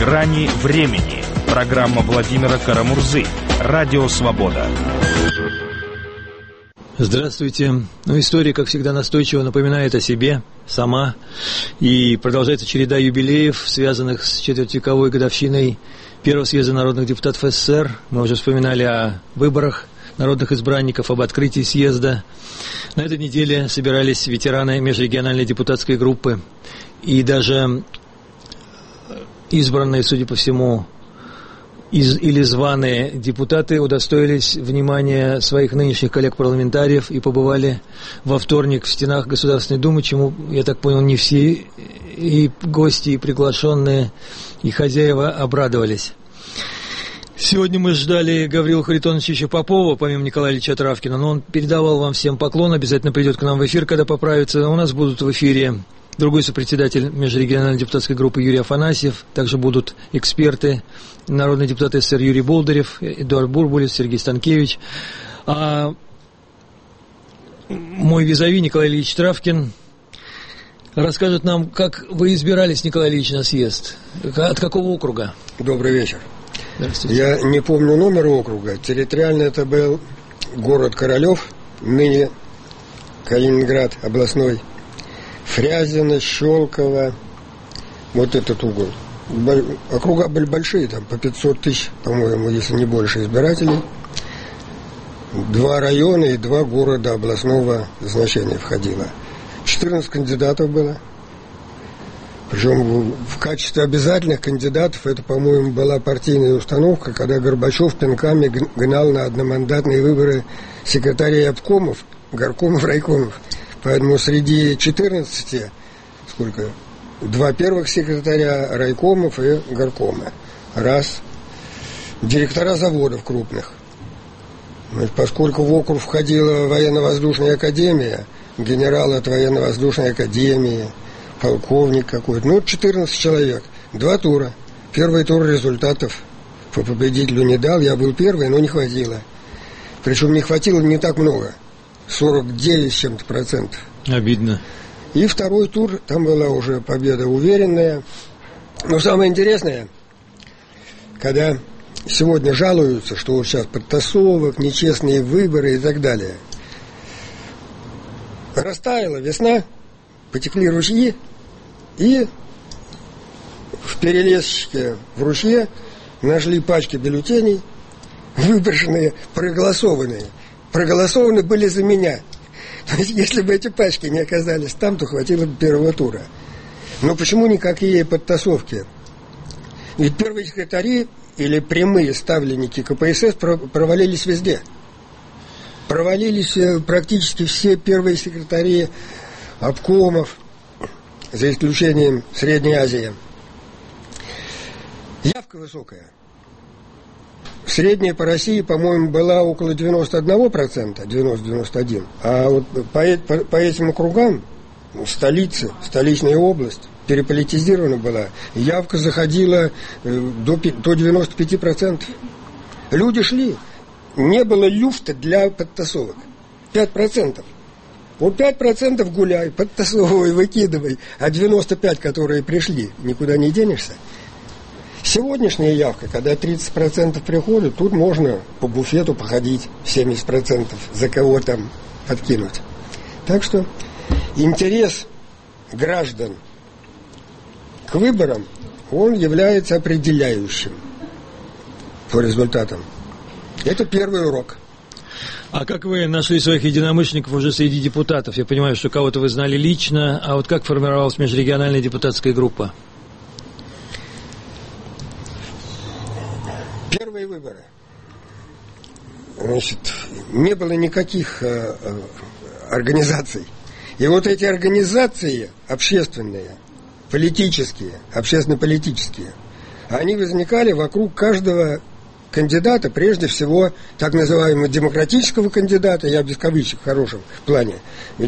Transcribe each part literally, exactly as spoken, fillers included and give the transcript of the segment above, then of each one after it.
«Грани времени». Программа Владимира Карамурзы. Радио «Свобода». Здравствуйте. Ну, история, как всегда, настойчиво напоминает о себе сама. И продолжается череда юбилеев, связанных с четвертьвековой годовщиной Первого съезда народных депутатов СССР. Мы уже вспоминали о выборах народных избранников, об открытии съезда. На этой неделе собирались ветераны межрегиональной депутатской группы. И даже избранные, судя по всему, из, или званые депутаты удостоились внимания своих нынешних коллег-парламентариев и побывали во вторник в стенах Государственной Думы, чему, я так понял, не все и гости, и приглашенные, и хозяева обрадовались. Сегодня мы ждали Гаврила Харитоновича Попова, помимо Николая Ильича Травкина, но он передавал вам всем поклон, обязательно придет к нам в эфир, когда поправится. У нас будут в эфире другой сопредседатель межрегиональной депутатской группы Юрий Афанасьев, также будут эксперты, народный депутат СССР Юрий Болдырев, Эдуард Бурбулис, Сергей Станкевич. А мой визави Николай Ильич Травкин расскажет нам, как вы избирались, Николай Ильич, на съезд, от какого округа? Добрый вечер. Я не помню номер округа. Территориально это был город Королев, ныне Калининград областной. Фрязино, Щелково, вот этот угол. Округа были большие, там по пятьсот тысяч, по-моему, если не больше избирателей. Два района и два города областного значения входило. четырнадцать кандидатов было. Причем в качестве обязательных кандидатов это, по-моему, была партийная установка, когда Горбачев пинками гнал на одномандатные выборы секретарей обкомов, горкомов, райкомов. Поэтому среди четырнадцати, сколько, два первых секретаря райкомов и горкома. Раз. Директора заводов крупных. Значит, поскольку в округ входила военно-воздушная академия, генерал от военно-воздушной академии, полковник какой-то, ну, четырнадцать человек. Два тура. Первый тур результатов по победителю не дал, я был первый, но не хватило. Причем не хватило не так много. сорок девять с чем-то процентов. Обидно. И второй тур, там была уже победа уверенная. Но самое интересное, когда сегодня жалуются, что вот сейчас подтасовок, нечестные выборы и так далее. Растаяла весна, потекли ручьи, и в перелесочке в ручье нашли пачки бюллетеней, выброшенные, проголосованные. Проголосованы были за меня. То есть, если бы эти пачки не оказались там, то хватило бы первого тура. Но почему никакие подтасовки? Ведь первые секретари или прямые ставленники КПСС провалились везде. Провалились практически все первые секретари обкомов, за исключением Средней Азии. Явка высокая. Средняя по России, по-моему, была около девяносто один процент, девяносто-девяносто один процент. А вот по, по, по этим округам, столица, столичная область, переполитизирована была. Явка заходила до, до девяноста пяти процентов. Люди шли. Не было люфта для подтасовок. пять процентов. Вот пять процентов гуляй, подтасовывай, выкидывай. А девяносто пять, которые пришли, никуда не денешься. Сегодняшняя явка, когда тридцать процентов приходят, тут можно по буфету походить, семьдесят процентов за кого там подкинуть. Так что интерес граждан к выборам, он является определяющим по результатам. Это первый урок. А как вы нашли своих единомышленников уже среди депутатов? Я понимаю, что кого-то вы знали лично, а вот как формировалась межрегиональная депутатская группа? Первые выборы. Значит, не было никаких э, э, организаций. И вот эти организации общественные, политические, общественно-политические, они возникали вокруг каждого кандидата, прежде всего так называемого демократического кандидата, я без кавычек в хорошем плане.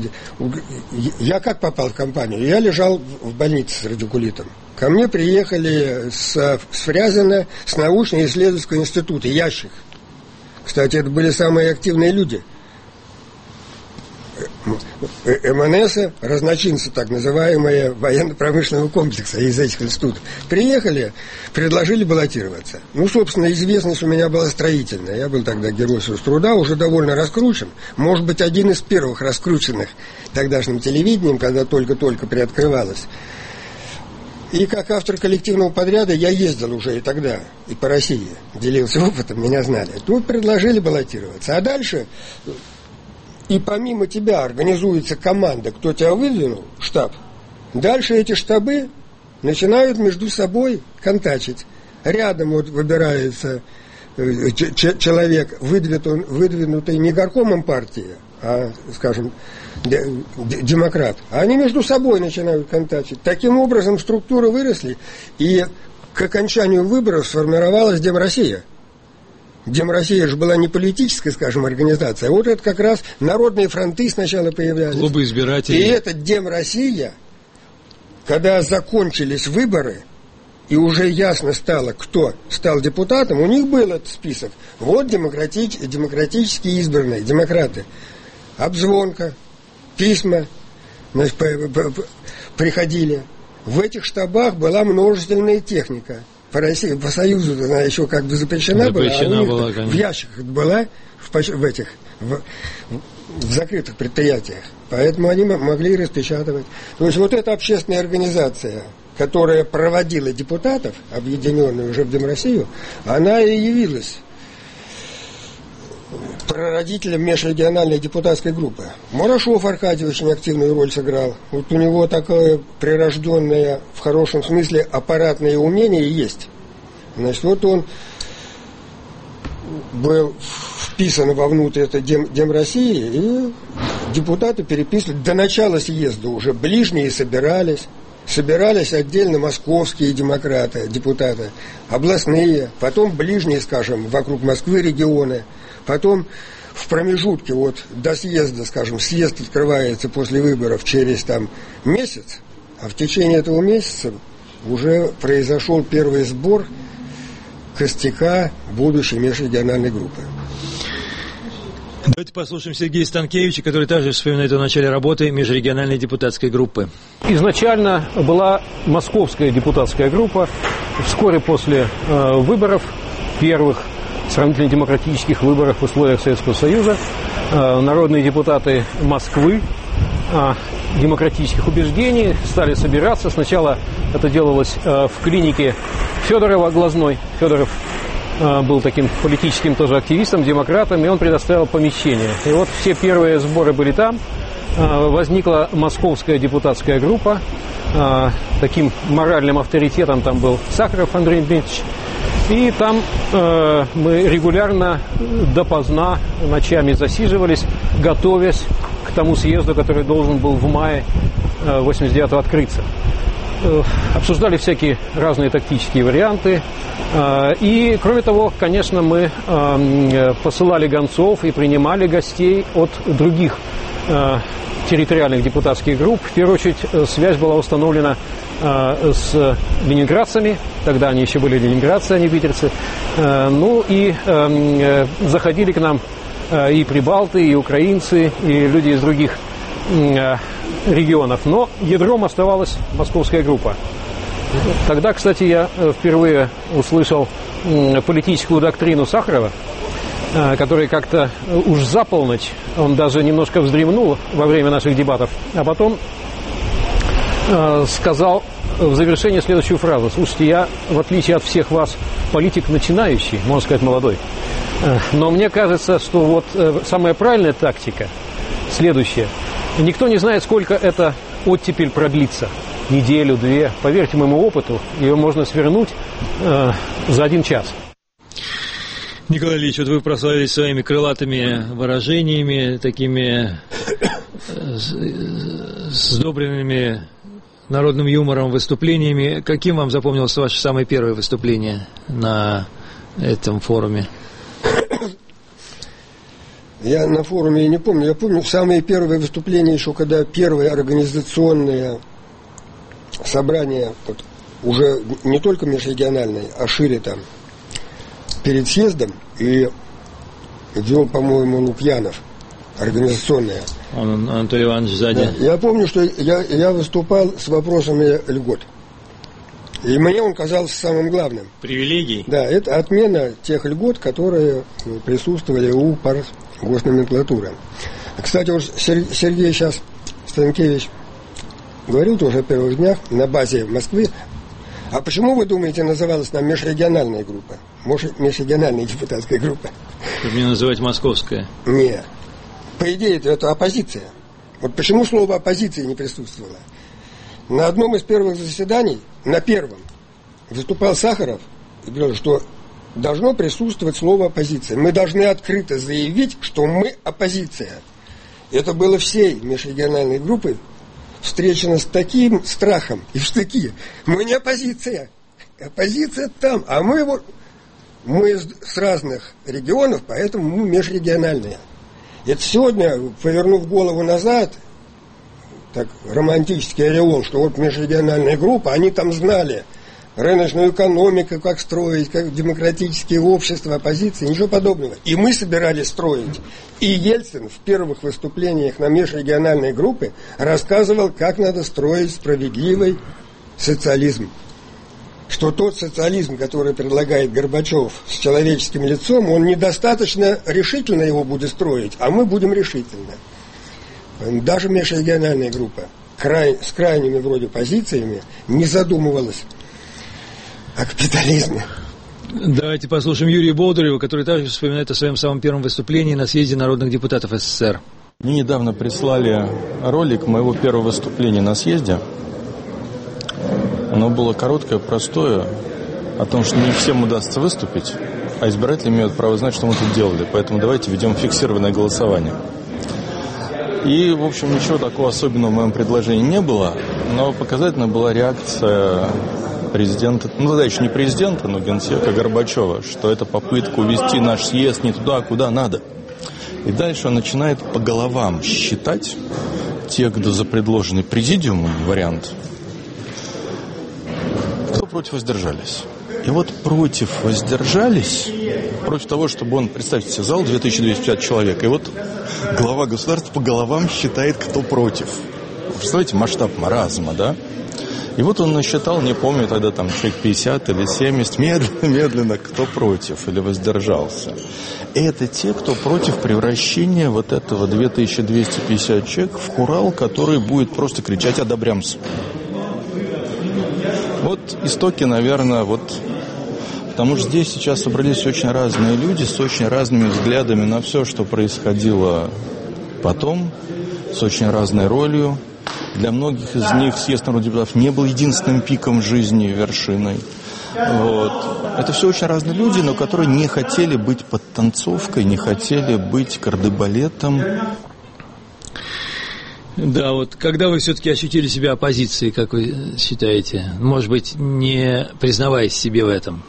Я как попал в компанию? Я лежал в больнице с радикулитом. Ко мне приехали с, с Фрязино, с научно-исследовательского института, Ящик. Кстати, это были самые активные люди. эм эн эс, разночинцы, так называемые, военно-промышленного комплекса из этих институтов. Приехали, предложили баллотироваться. Ну, собственно, известность у меня была строительная. Я был тогда герой соцтруда, уже довольно раскручен. Может быть, один из первых раскрученных тогдашним телевидением, когда только-только приоткрывалось. И как автор коллективного подряда я ездил уже и тогда, и по России, делился опытом, меня знали. Тут предложили баллотироваться. А дальше... И помимо тебя организуется команда, кто тебя выдвинул, штаб. Дальше эти штабы начинают между собой контачить. Рядом вот выбирается ч- ч- человек, выдвинутый, выдвинутый не горкомом партии, а, скажем, д- д- демократ. А они между собой начинают контачить. Таким образом структуры выросли, и к окончанию выборов сформировалась Демроссия. Демроссия же была не политическая, скажем, организация, а вот это как раз народные фронты сначала появлялись. Клубы избирателей. И эта Демроссия, когда закончились выборы, и уже ясно стало, кто стал депутатом, у них был этот список. Вот демократич, демократически избранные, демократы. Обзвонка, письма, значит, приходили. В этих штабах была множественная техника. По России, по Союзу она еще как бы запрещена, запрещена была, а у них была, в ящиках была, в, в этих, в, в закрытых предприятиях. Поэтому они могли распечатывать. То есть вот эта общественная организация, которая проводила депутатов, объединенную уже в Демроссию, она и явилась прародителем межрегиональной депутатской группы. Мурашов Аркадий очень активную роль сыграл. Вот у него такое прирожденное, в хорошем смысле, аппаратное умение есть. Значит, вот он был вписан вовнутрь этой Дем, Демроссии, и депутаты переписывали. До начала съезда уже ближние собирались. Собирались отдельно московские демократы, депутаты, областные, потом ближние, скажем, вокруг Москвы регионы. Потом в промежутке вот до съезда, скажем, съезд открывается после выборов через там месяц, а в течение этого месяца уже произошел первый сбор костяка будущей межрегиональной группы. Давайте послушаем Сергея Станкевича, который также вспоминает о начале работы межрегиональной депутатской группы. Изначально была московская депутатская группа. Вскоре после э, выборов первых сравнительно демократических выборах в условиях Советского Союза э, народные депутаты Москвы э, демократических убеждений стали собираться. Сначала это делалось э, в клинике Федорова Глазной. Федоров э, был таким политическим тоже активистом, демократом, и он предоставил помещение. И вот все первые сборы были там. Э, возникла московская депутатская группа. Э, таким моральным авторитетом там был Сахаров Андрей Дмитриевич. И там э, мы регулярно допоздна ночами засиживались, готовясь к тому съезду, который должен был в мае э, восемьдесят девятого открыться. Э, обсуждали всякие разные тактические варианты. Э, и, кроме того, конечно, мы э, посылали гонцов и принимали гостей от других э, территориальных депутатских групп. В первую очередь связь была установлена э, с ленинградцами, тогда они еще были ленинградцы, а не питерцы. Э, ну и э, заходили к нам э, и прибалты, и украинцы, и люди из других э, регионов. Но ядром оставалась московская группа. Тогда, кстати, я впервые услышал э, политическую доктрину Сахарова, который как-то уж за полночь, он даже немножко вздремнул во время наших дебатов, а потом э, сказал в завершении следующую фразу: слушайте, я, в отличие от всех вас, политик начинающий, можно сказать, молодой, э, но мне кажется, что вот э, самая правильная тактика следующая: никто не знает, сколько эта оттепель продлится, неделю, две, поверьте моему опыту, ее можно свернуть э, за один час. Николай Ильич, вот вы прославились своими крылатыми выражениями, такими сдобренными народным юмором выступлениями. Каким вам запомнилось ваше самое первое выступление на этом форуме? Я на форуме не помню. Я помню самые первые выступления еще, когда первые организационные собрания, вот, уже не только межрегиональные, а шире там, перед съездом, и вел, по-моему, Лукьянов, организационное. Он, Анатолий Иванович, сзади. Да. Я помню, что я, я выступал с вопросами льгот. И мне он казался самым главным. Привилегий? Да, это отмена тех льгот, которые присутствовали у пар госноменклатуры. Кстати, уж Сергей сейчас, Станкевич, говорил тоже о первых днях на базе Москвы. А почему, вы думаете, называлась нам межрегиональная группа? Может, межрегиональная депутатская группа? Чтобы не называть московская. Нет. По идее, это оппозиция. Вот почему слово оппозиции не присутствовало? На одном из первых заседаний, на первом, выступал Сахаров и говорил, что должно присутствовать слово оппозиция. Мы должны открыто заявить, что мы оппозиция. Это было всей межрегиональной группой встречено с таким страхом и в штыки. Мы не оппозиция. Оппозиция там. А мы вот мы с разных регионов, поэтому мы межрегиональные. Это сегодня, повернув голову назад, так романтический ореол, что вот межрегиональная группа, они там знали рыночную экономику, как строить, как демократические общества, оппозиции, ничего подобного. И мы собирались строить. И Ельцин в первых выступлениях на межрегиональной группе рассказывал, как надо строить справедливый социализм. Что тот социализм, который предлагает Горбачев с человеческим лицом, он недостаточно решительно его будет строить, а мы будем решительно. Даже межрегиональная группа край, с крайними вроде позициями не задумывалась о капитализме. Давайте послушаем Юрия Болдырева, который также вспоминает о своем самом первом выступлении на съезде народных депутатов СССР. Мне недавно прислали ролик моего первого выступления на съезде. Оно было короткое, простое, о том, что не всем удастся выступить, а избиратели имеют право знать, что мы тут делали. Поэтому давайте ведем фиксированное голосование. И, в общем, ничего такого особенного в моем предложении не было, но показательна была реакция президента, ну тогда еще не президента, но генсека Горбачева, что это попытка увести наш съезд не туда, куда надо. И дальше он начинает по головам считать те, кто за предложенный президиумом вариант, кто против воздержались. И вот против воздержались, против того, чтобы он, представьте себе, зал две тысячи двести пятьдесят человек, и вот глава государства по головам считает, кто против. Представляете, масштаб маразма, да? И вот он насчитал, не помню, тогда там человек пятьдесят или семьдесят, медленно-медленно, кто против или воздержался. И это те, кто против превращения вот этого две тысячи двести пятьдесят человек в хурал, который будет просто кричать «одобрямся». Вот истоки, наверное, вот... Потому что здесь сейчас собрались очень разные люди с очень разными взглядами на все, что происходило потом, с очень разной ролью. Для многих из них съезд народных депутатов не был единственным пиком жизни, вершиной. Вот. Это все очень разные люди, но которые не хотели быть подтанцовкой, не хотели быть кардебалетом. Да, вот когда вы все-таки ощутили себя оппозицией, как вы считаете? Может быть, не признаваясь себе в этом?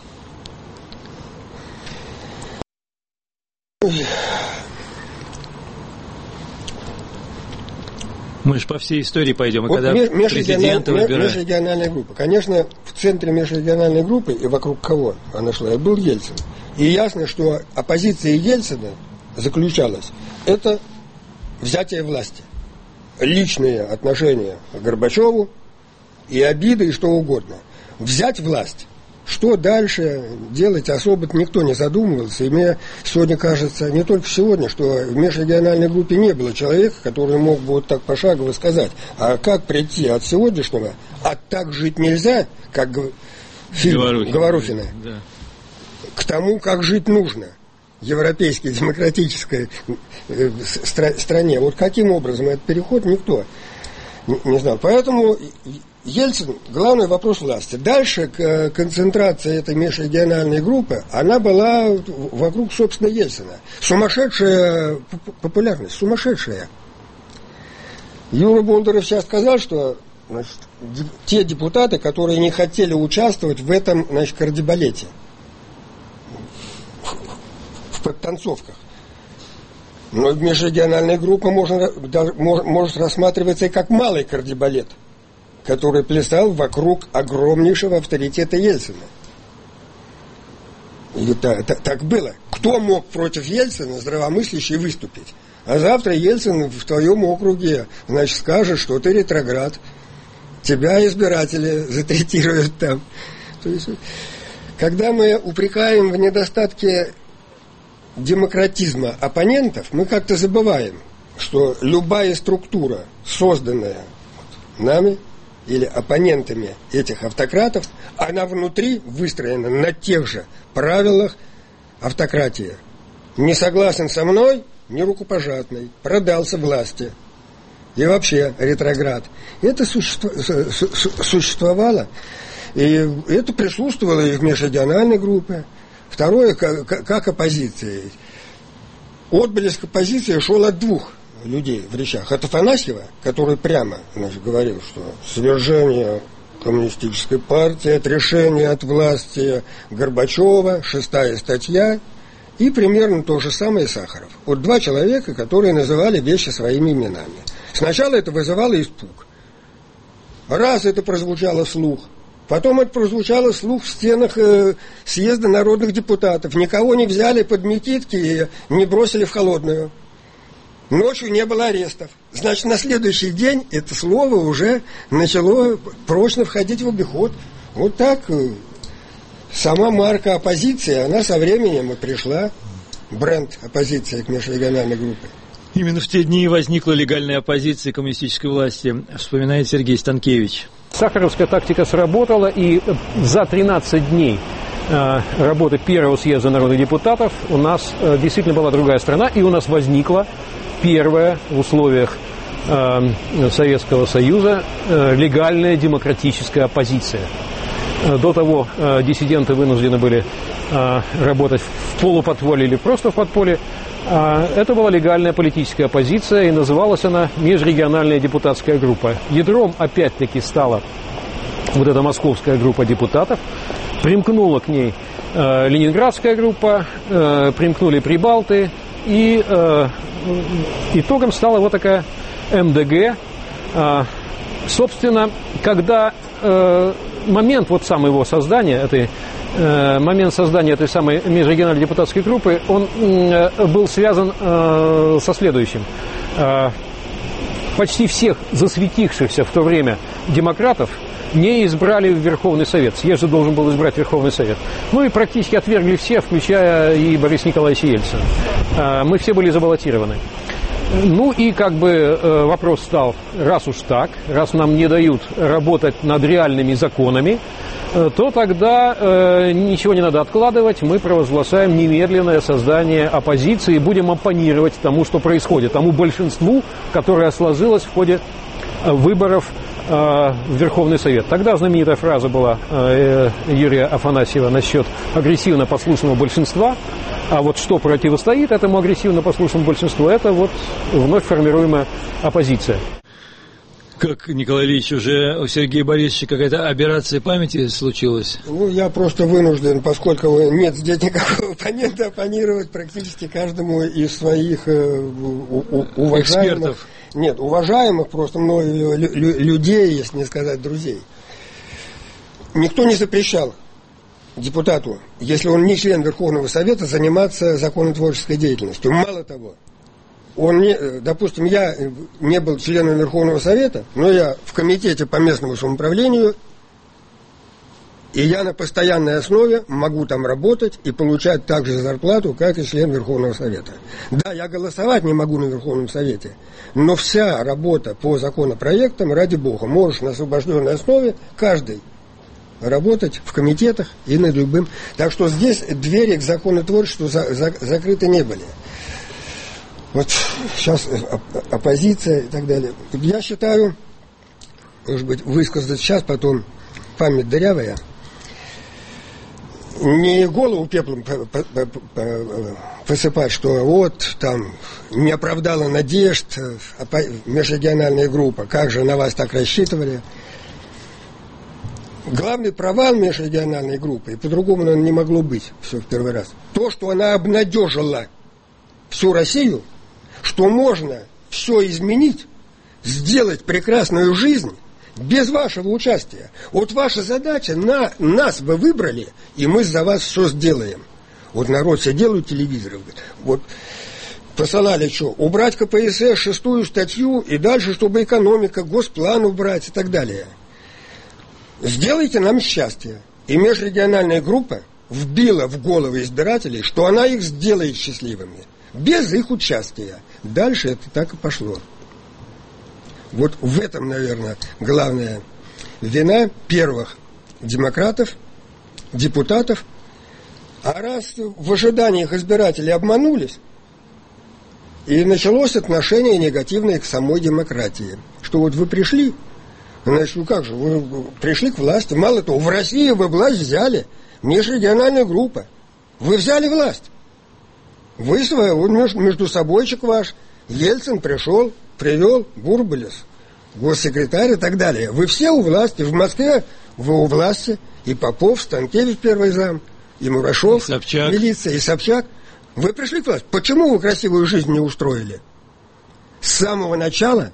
Мы же по всей истории пойдем, и вот когда президента выбирают. Межрегиональная группа. Конечно, в центре межрегиональной группы и вокруг кого она шла, был Ельцин. И ясно, что оппозиция Ельцина заключалась, это взятие власти. Личные отношения к Горбачеву и обиды, и что угодно. Взять власть. Что дальше делать, особо никто не задумывался. И мне сегодня кажется, не только сегодня, что в межрегиональной группе не было человека, который мог бы вот так пошагово сказать, а как прийти от сегодняшнего, а так жить нельзя, как фильм Говорухина, Говорухина да. к тому, как жить нужно. Европейской демократической стране. Вот каким образом этот переход, никто не, не знал. Поэтому Ельцин, главный вопрос власти. Дальше концентрация этой межрегиональной группы, она была вокруг, собственно, Ельцина. Сумасшедшая популярность, сумасшедшая. Юра Болдырев сейчас сказал, что значит, те депутаты, которые не хотели участвовать в этом, значит, кардебалете, в подтанцовках. Но межрегиональная группа можно, может рассматриваться и как малый кардебалет, который плясал вокруг огромнейшего авторитета Ельцина. И так, так, так было. Кто мог против Ельцина здравомыслящий выступить? А завтра Ельцин в твоем округе, значит, скажет, что ты ретроград. Тебя избиратели затретируют там. То есть, когда мы упрекаем в недостатке демократизма оппонентов, мы как-то забываем, что любая структура, созданная нами или оппонентами этих автократов, она внутри выстроена на тех же правилах автократии. Не согласен со мной, не рукопожатный, продался власти. И вообще ретроград. Это существовало, и это присутствовало и в межрегиональной группе. Второе, как, как оппозиция. Отблеск оппозиции шел от двух людей в речах. От Афанасьева, который прямо, значит, говорил, что свержение коммунистической партии, отрешение от власти Горбачева, шестая статья, и примерно то же самое Сахаров. Вот два человека, которые называли вещи своими именами. Сначала это вызывало испуг. Раз это прозвучало вслух, потом это прозвучало вслух в стенах э, съезда народных депутатов. Никого не взяли под мититки и не бросили в холодную. Ночью не было арестов. Значит, на следующий день это слово уже начало прочно входить в обиход. Вот так э, сама марка оппозиции, она со временем и пришла. Бренд оппозиции к межрегиональной группе. Именно в те дни возникла легальная оппозиция коммунистической власти, вспоминает Сергей Станкевич. Сахаровская тактика сработала, и за тринадцать дней э, работы первого съезда народных депутатов у нас э, действительно была другая страна, и у нас возникла первая в условиях э, Советского Союза э, легальная демократическая оппозиция. До того э, диссиденты вынуждены были э, работать в полуподполье или просто в подполье. Э, это была легальная политическая оппозиция, и называлась она межрегиональная депутатская группа. Ядром опять-таки стала вот эта московская группа депутатов. Примкнула к ней э, ленинградская группа, э, примкнули прибалты, и э, итогом стала вот такая эм дэ гэ. Э, собственно, когда... Э, момент вот самого его создания, этой, э, момент создания этой самой межрегиональной депутатской группы, он э, был связан э, со следующим. Э, почти всех засветившихся в то время демократов не избрали в Верховный Совет. Съезд же должен был избрать Верховный Совет. Ну и практически отвергли все, включая и Бориса Николаевича Ельцина. Э, мы все были забаллотированы. Ну и как бы э, вопрос стал, раз уж так, раз нам не дают работать над реальными законами, э, то тогда э, ничего не надо откладывать, мы провозглашаем немедленное создание оппозиции и будем оппонировать тому, что происходит, тому большинству, которое сложилось в ходе э, выборов э, в Верховный Совет. Тогда знаменитая фраза была э, Юрия Афанасьева насчет агрессивно-послушного большинства. А вот что противостоит этому агрессивно-послушному большинству, это вот вновь формируемая оппозиция. Как, Николай Ильич, уже у Сергея Борисовича какая-то аберрация памяти случилась? Ну, я просто вынужден, поскольку нет здесь никакого оппонента, оппонировать практически каждому из своих э, у, у, уважаемых... Экспертов. Нет, уважаемых просто мною лю- людей, если не сказать друзей. Никто не запрещал депутату, если он не член Верховного Совета, заниматься законотворческой деятельностью. Мало того, он не, допустим, я не был членом Верховного Совета, но я в комитете по местному самоуправлению, и я на постоянной основе могу там работать и получать так же зарплату, как и член Верховного Совета. Да, я голосовать не могу на Верховном Совете, но вся работа по законопроектам, ради бога, можешь на освобожденной основе каждый работать в комитетах и над любым. Так что здесь двери к законотворчеству за, за, закрыты не были. Вот сейчас оппозиция и так далее. Я считаю, может быть, высказать сейчас, потом память дырявая, не голову пеплом посыпать, что вот там не оправдала надежд межрегиональная группа, как же на вас так рассчитывали. Главный провал межрегиональной группы, и по-другому, наверное, не могло быть все в первый раз, то, что она обнадежила всю Россию, что можно все изменить, сделать прекрасную жизнь без вашего участия. Вот ваша задача, на, нас вы выбрали, и мы за вас все сделаем. Вот народ сидел у телевизора, вот посылали что? Убрать ка пэ эс эс, шестую статью, и дальше, чтобы экономика, госплан убрать и так далее. Сделайте нам счастье. И межрегиональная группа вбила в головы избирателей, что она их сделает счастливыми. Без их участия. Дальше это так и пошло. Вот в этом, наверное, главная вина первых демократов, депутатов. А раз в ожиданиях избирателей обманулись, и началось отношение негативное к самой демократии. Что вот вы пришли, значит, ну как же, вы пришли к власти. Мало того, в России вы власть взяли, межрегиональная группа. Вы взяли власть. Вы свой, между собойчик ваш, Ельцин пришел, привел Бурбулис, госсекретарь и так далее. Вы все у власти. В Москве вы у власти. И Попов, Станкевич, первый зам, и Мурашов, и Собчак. Милиция, и Собчак. Вы пришли к власти. Почему вы красивую жизнь не устроили? С самого начала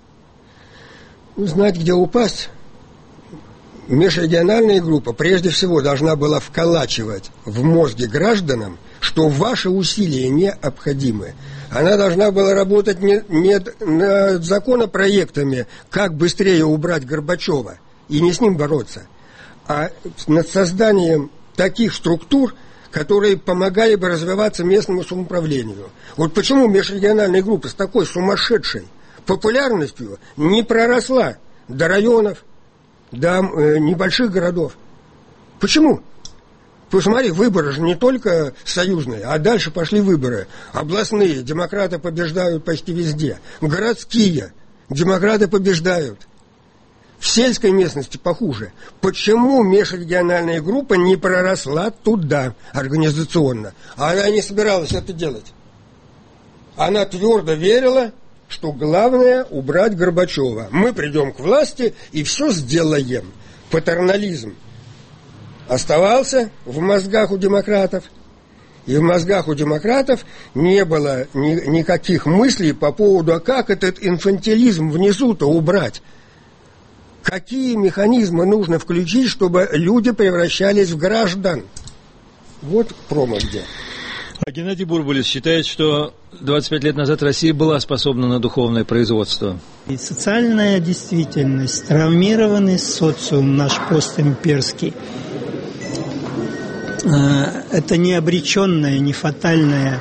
знать, где упасть. Межрегиональная группа прежде всего должна была вколачивать в мозги гражданам, что ваши усилия необходимы. Она должна была работать не, не над законопроектами, как быстрее убрать Горбачева и не с ним бороться, а над созданием таких структур, которые помогали бы развиваться местному самоуправлению. Вот почему межрегиональная группа с такой сумасшедшей популярностью не проросла до районов, до э, небольших городов. Почему? Посмотри, выборы же не только союзные, а дальше пошли выборы. Областные демократы побеждают почти везде. Городские демократы побеждают. В сельской местности похуже. Почему межрегиональная группа не проросла туда организационно? Она не собиралась это делать. Она твердо верила, что главное убрать Горбачева. Мы придем к власти и все сделаем. Патернализм оставался в мозгах у демократов. И в мозгах у демократов не было ни, никаких мыслей по поводу, а как этот инфантилизм внизу-то убрать. Какие механизмы нужно включить, чтобы люди превращались в граждан? Вот промах где. А Геннадий Бурбулис считает, что двадцать пять лет назад Россия была способна на духовное производство. И социальная действительность, травмированный социум наш постимперский, это не обреченная, не фатальная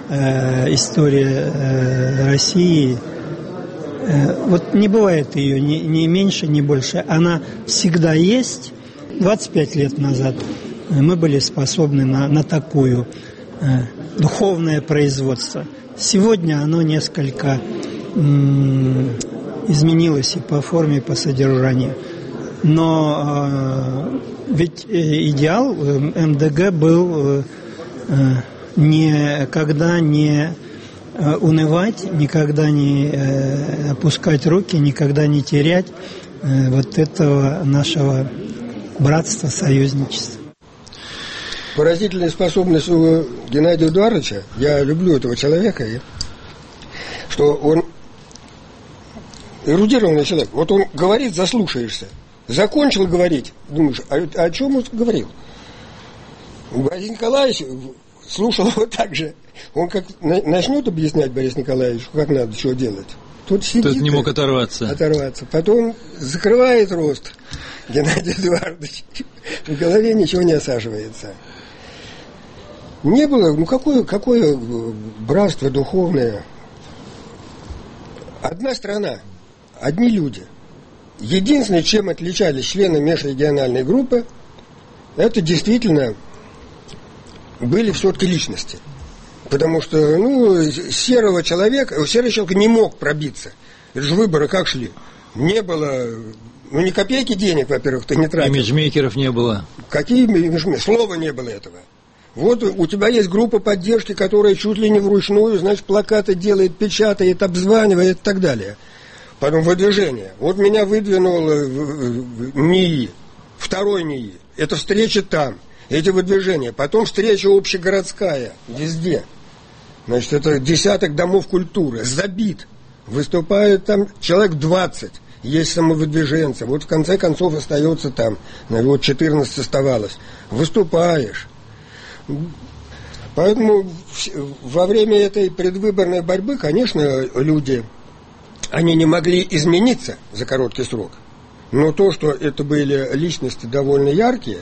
история России. Вот не бывает ее ни, ни меньше, ни больше. Она всегда есть. двадцать пять лет назад мы были способны на, на такую э, духовное производство. Сегодня оно несколько м- изменилось и по форме, и по содержанию. Но э, ведь идеал эм дэ гэ был э, э, никогда не унывать, никогда не э, опускать руки, никогда не терять э, вот этого нашего братства, союзничества. Поразительная способность у Геннадия Эдуардовича, я люблю этого человека, и, что он эрудированный человек. Вот он говорит, заслушаешься. Закончил говорить, думаешь, а, а о чем он говорил? Борис Николаевич слушал его так же. Он как начнет объяснять Борису Николаевичу, как надо, что делать. Тут сидит. Тот не мог оторваться. Оторваться. Потом закрывает рост Геннадий Эдуардович. В голове ничего не осаживается. Не было, ну какое, какое братство духовное. Одна страна, одни люди. Единственное, чем отличались члены межрегиональной группы, это действительно были все-таки личности. Потому что, ну, серого человека, серый человек не мог пробиться. Это же выборы как шли? Не было, ну, ни копейки денег, во-первых, ты не тратил. Имиджмейкеров не было. Какие имиджмейкеры? Слова не было этого. Вот у тебя есть группа поддержки, которая чуть ли не вручную, значит, плакаты делает, печатает, обзванивает и так далее. Потом выдвижение. Вот меня выдвинул НИИ, второй НИИ. Это встреча там, эти выдвижения. Потом встреча общегородская, везде. Значит, это десяток домов культуры, забит. Выступают там человек двадцать, есть самовыдвиженцы. Вот в конце концов остается там, вот четырнадцать оставалось. Выступаешь. Поэтому во время этой предвыборной борьбы, конечно, люди, они не могли измениться за короткий срок. Но то, что это были личности довольно яркие,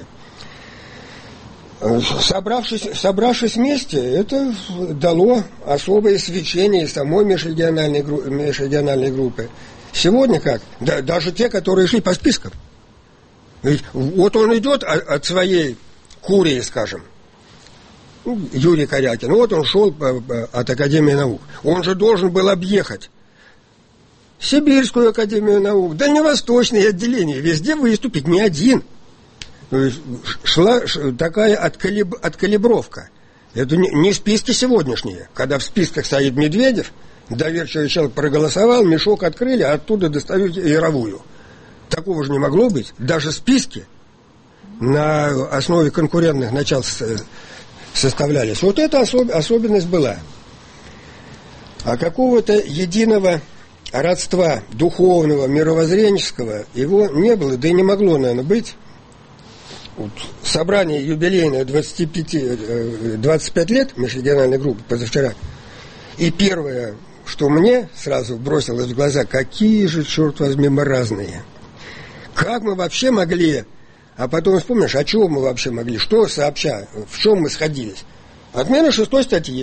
собравшись, собравшись вместе, это дало особое свечение самой межрегиональной, межрегиональной группы. Сегодня как? Да, даже те, которые шли по спискам. Ведь вот он идет от своей курии, скажем, Юрий Корякин, вот он шел от Академии наук. Он же должен был объехать Сибирскую Академию наук, дальневосточные отделения, везде выступить, не один. То есть шла такая откалиб, откалибровка. Это не, не списки сегодняшние, когда в списках стоит Медведев, доверчивый человек проголосовал, мешок открыли, а оттуда достают яровую. Такого же не могло быть. Даже списки на основе конкурентных начал составлялись. Вот эта особ, особенность была. А какого-то единого родства духовного, мировоззренческого его не было, да и не могло, наверное, быть. Вот собрание юбилейное двадцать пять, двадцать пять лет межрегиональной группы позавчера. И первое, что мне сразу бросилось в глаза, какие же, черт возьми, мы разные. Как мы вообще могли, а потом вспомнишь, о чем мы вообще могли, что сообща, в чем мы сходились. Отмена шестой статьи.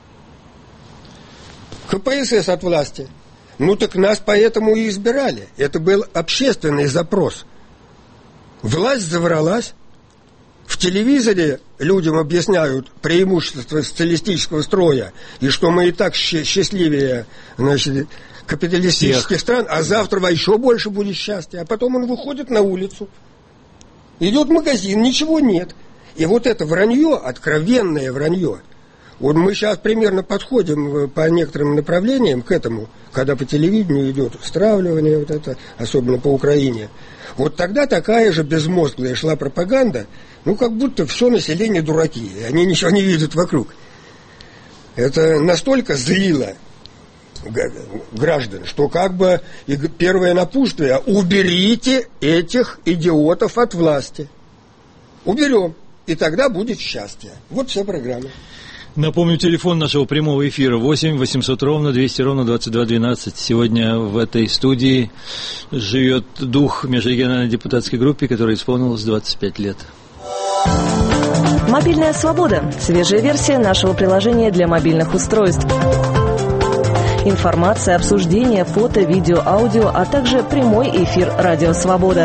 ка пэ эс эс от власти. Ну так нас поэтому и избирали. Это был общественный запрос. Власть завралась. В телевизоре людям объясняют преимущества социалистического строя, и что мы и так счастливее, значит, капиталистических стран, а завтра еще больше будет счастья. А потом он выходит на улицу, идет в магазин, ничего нет. И вот это вранье, откровенное вранье, вот мы сейчас примерно подходим по некоторым направлениям к этому, когда по телевидению идет стравливание, вот это, особенно по Украине. Вот тогда такая же безмозглая шла пропаганда, ну, как будто все население дураки, и они ничего не видят вокруг. Это настолько злило граждан, что как бы и первое напутствие: уберите этих идиотов от власти. Уберем, и тогда будет счастье. Вот вся программа. Напомню, телефон нашего прямого эфира восемь восемьсот ровно двести ровно двадцать два двенадцать. Сегодня в этой студии живет дух межрегиональной депутатской группы, которой исполнилось двадцать пять лет. Мобильная свобода. Свежая версия нашего приложения для мобильных устройств. Информация, обсуждение, фото, видео, аудио, а также прямой эфир «Радио Свобода».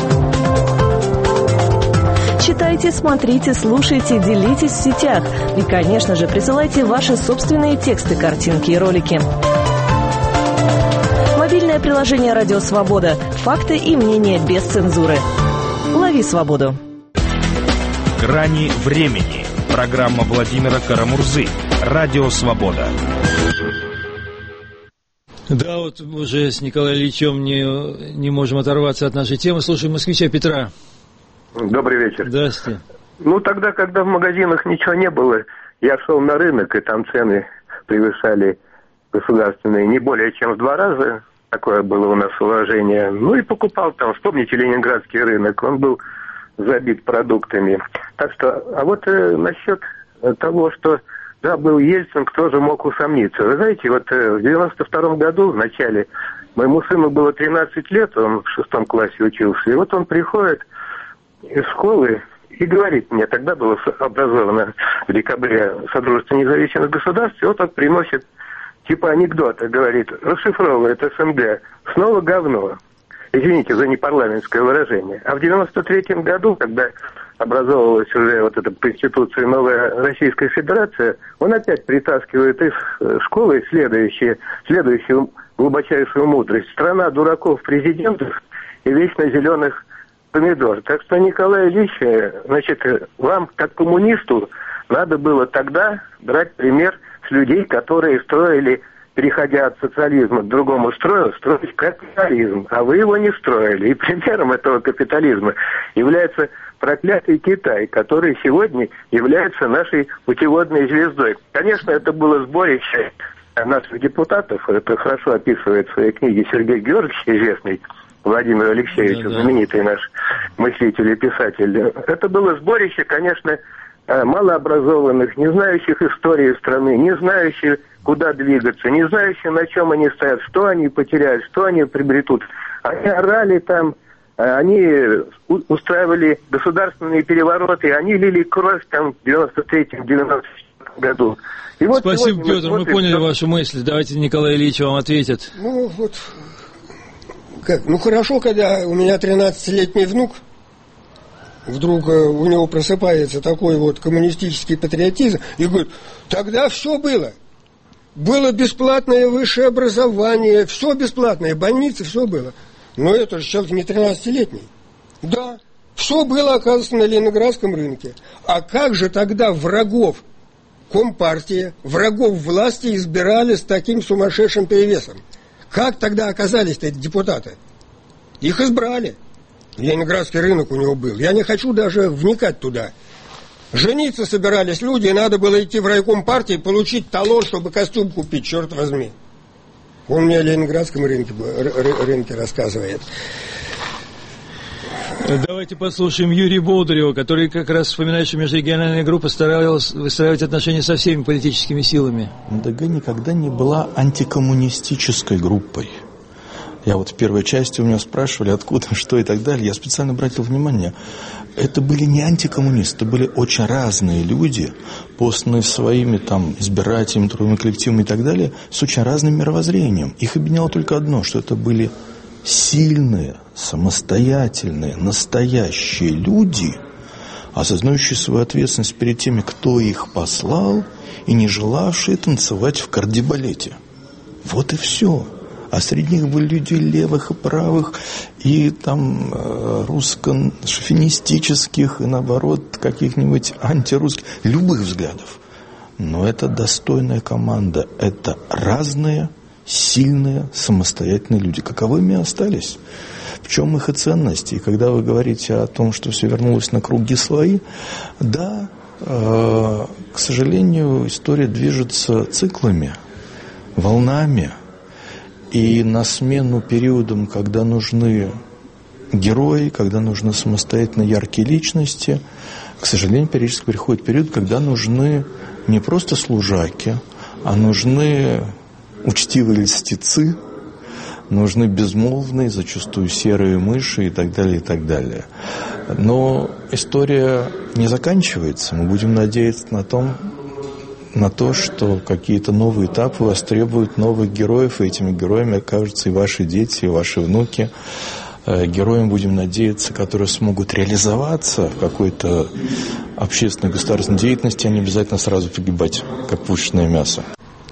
Читайте, смотрите, слушайте, делитесь в сетях. И, конечно же, присылайте ваши собственные тексты, картинки и ролики. Мобильное приложение «Радио Свобода». Факты и мнения без цензуры. Лови свободу. «Грани времени». Программа Владимира Карамурзы. «Радио Свобода». Да, вот уже с Николаем Ильичем не, не можем оторваться от нашей темы. Слушаем москвича Петра. Добрый вечер. Здравствуйте. Ну, тогда, когда в магазинах ничего не было, я шел на рынок, и там цены превышали государственные не более чем в два раза. Такое было у нас уважение. Ну, и покупал там, вспомните Ленинградский рынок, он был забит продуктами. Так что, а вот э, насчет того, что, да, был Ельцин, кто же мог усомниться. Вы знаете, вот э, в девяносто втором году, в начале, моему сыну было тринадцать лет, он в шестом классе учился, и вот он приходит из школы и говорит мне, тогда было образовано в декабре Содружество независимых государств, и вот он приносит типа анекдота, говорит, расшифровывает СНГ, снова говно. Извините за непарламентское выражение. А в девяносто третьем году, когда образовывалась уже вот эта по институции новая Российская Федерация, он опять притаскивает из школы следующее, следующую глубочайшую мудрость. Страна дураков президентов и вечно зеленых помидор. Так что, Николай Ильич, значит, вам, как коммунисту, надо было тогда брать пример с людей, которые строили, переходя от социализма к другому строю, строить капитализм. А вы его не строили. И примером этого капитализма является проклятый Китай, который сегодня является нашей путеводной звездой. Конечно, это было сборище наших депутатов. Это хорошо описывает в своей книге Сергей Георгиевич, известный Владимир Алексеевич, да, да. знаменитый наш мыслитель и писатель. Это было сборище, конечно, малообразованных, не знающих истории страны, не знающих, куда двигаться, не знающих, на чем они стоят, что они потеряют, что они приобретут. Они орали там, они устраивали государственные перевороты, они лили кровь там в девяносто третьем — девяносто четвёртом году. И вот спасибо, Петр, мы, мы поняли что... вашу мысль. Давайте Николай Ильич вам ответит. Ну, вот, как, ну хорошо, когда у меня тринадцатилетний внук, вдруг у него просыпается такой вот коммунистический патриотизм, и говорит, тогда все было. Было бесплатное высшее образование, все бесплатное, больницы, все было. Но это же человек не тринадцатилетний. Да, все было, оказывается, на Ленинградском рынке. А как же тогда врагов Компартии, врагов власти избирали с таким сумасшедшим перевесом? Как тогда оказались-то эти депутаты? Их избрали. Ленинградский рынок у него был. Я не хочу даже вникать туда. Жениться собирались люди, и надо было идти в райком партии, получить талон, чтобы костюм купить, черт возьми. Он мне о Ленинградском рынке, рынке рассказывает. Давайте послушаем Юрия Болдырева, который как раз вспоминает, что межрегиональная группа старалась выстраивать отношения со всеми политическими силами. МДГ никогда не была антикоммунистической группой. Я вот в первой части у меня спрашивали, откуда, что и так далее. Я специально обратил внимание. Это были не антикоммунисты, это были очень разные люди, посланные своими там избирателями, трудовыми коллективами и так далее, с очень разным мировоззрением. Их объединяло только одно, что это были сильные, самостоятельные, настоящие люди, осознающие свою ответственность перед теми, кто их послал, и не желавшие танцевать в кардебалете. Вот и все. А среди них были люди левых и правых, и там э, русско-шовинистических, и наоборот, каких-нибудь антирусских, любых взглядов. Но это достойная команда, это разные, сильные, самостоятельные люди. Каковыми остались? В чем их и ценности? И когда вы говорите о том, что все вернулось на круги свои, да, э, к сожалению, история движется циклами, волнами. И на смену периодам, когда нужны герои, когда нужны самостоятельно яркие личности, к сожалению, периодически приходит период, когда нужны не просто служаки, а нужны учтивые льстецы, нужны безмолвные, зачастую серые мыши и так далее, и так далее. Но история не заканчивается. Мы будем надеяться на том, на то, что какие-то новые этапы востребуют новых героев, и этими героями окажутся и ваши дети, и ваши внуки. Героям будем надеяться, которые смогут реализоваться в какой-то общественной государственной деятельности, а не обязательно сразу погибать, как пушечное мясо.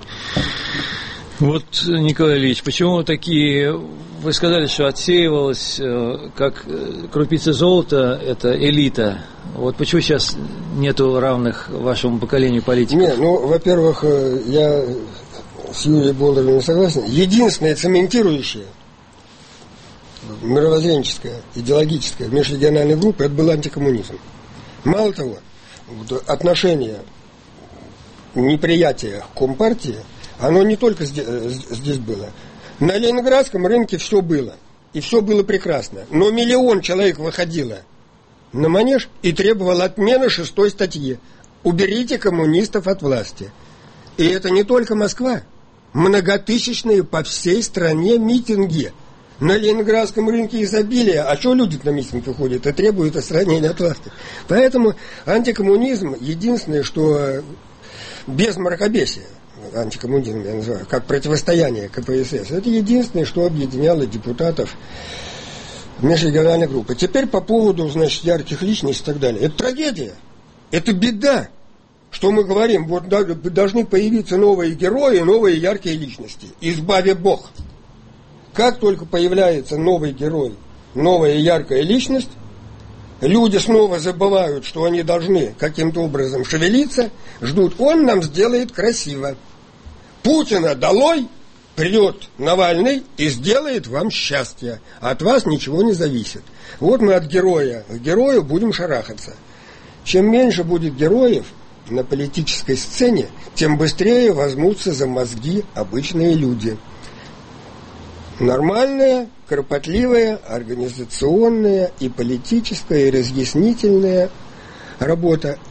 Вот, Николай Ильич, почему такие... Вы сказали, что отсеивалось, как крупица золота, это элита. Вот почему сейчас нету равных вашему поколению политиков? Нет, ну, во-первых, я с Юрием Болдыревым не согласен. Единственное цементирующее мировоззренческое, идеологическое в межрегиональной группе это был антикоммунизм. Мало того, отношение неприятия к Компартии, оно не только здесь, здесь было. На Ленинградском рынке все было. И все было прекрасно. Но миллион человек выходило на манеж и требовал отмены шестой статьи. Уберите коммунистов от власти. И это не только Москва. Многотысячные по всей стране митинги. На Ленинградском рынке изобилие. А что люди на митинг выходят и требуют отстранения от власти? Поэтому антикоммунизм единственное, что без мракобесия. Антикоммунизм я называю, как противостояние КПСС. Это единственное, что объединяло депутатов межрегиональной группы. Теперь по поводу, значит, ярких личностей и так далее. Это трагедия, это беда, что мы говорим, вот должны появиться новые герои, новые яркие личности. Избави Бог. Как только появляется новый герой, новая яркая личность, люди снова забывают, что они должны каким-то образом шевелиться, ждут, он нам сделает красиво. Путина долой, придет Навальный и сделает вам счастье. От вас ничего не зависит. Вот мы от героя к герою будем шарахаться. Чем меньше будет героев на политической сцене, тем быстрее возьмутся за мозги обычные люди. Нормальная, кропотливая, организационная и политическая, и разъяснительная работа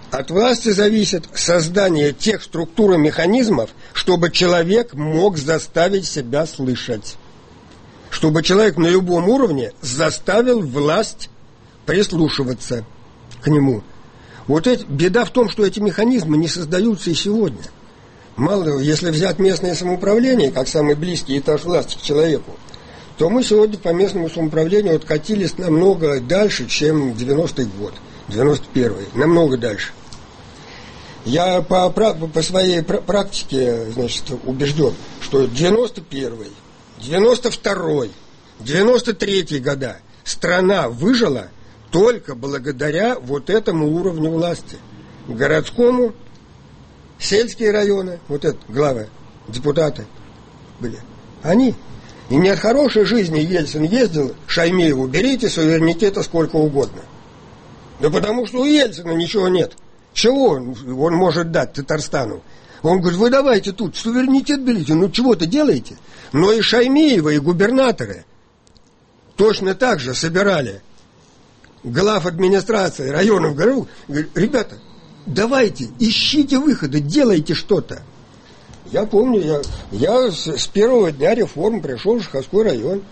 От власти зависит создание тех структур и механизмов, чтобы человек мог заставить себя слышать. Чтобы человек на любом уровне заставил власть прислушиваться к нему. Вот это, беда в том, что эти механизмы не создаются и сегодня. Мало того, если взять местное самоуправление, как самый близкий этаж власти к человеку, то мы сегодня по местному самоуправлению откатились намного дальше, чем девяностый год, девяносто первый, намного дальше. Я по, по своей практике, значит, убежден, что девяносто первый, девяносто второй, девяносто третий года страна выжила только благодаря вот этому уровню власти. Городскому, сельские районы, вот это главы, депутаты были, они. И не от хорошей жизни Ельцин ездил Шаймееву, берите суверенитета сколько угодно. Да потому что у Ельцина ничего нет. Чего он, он может дать Татарстану? Он говорит, вы давайте тут суверенитет берите, ну чего-то делаете. Но и Шаймеева, и губернаторы точно так же собирали глав администрации районов, городов. Говорят, ребята, давайте, ищите выходы, делайте что-то. Я помню, я, я с, с первого дня реформ пришел в Шаховской район.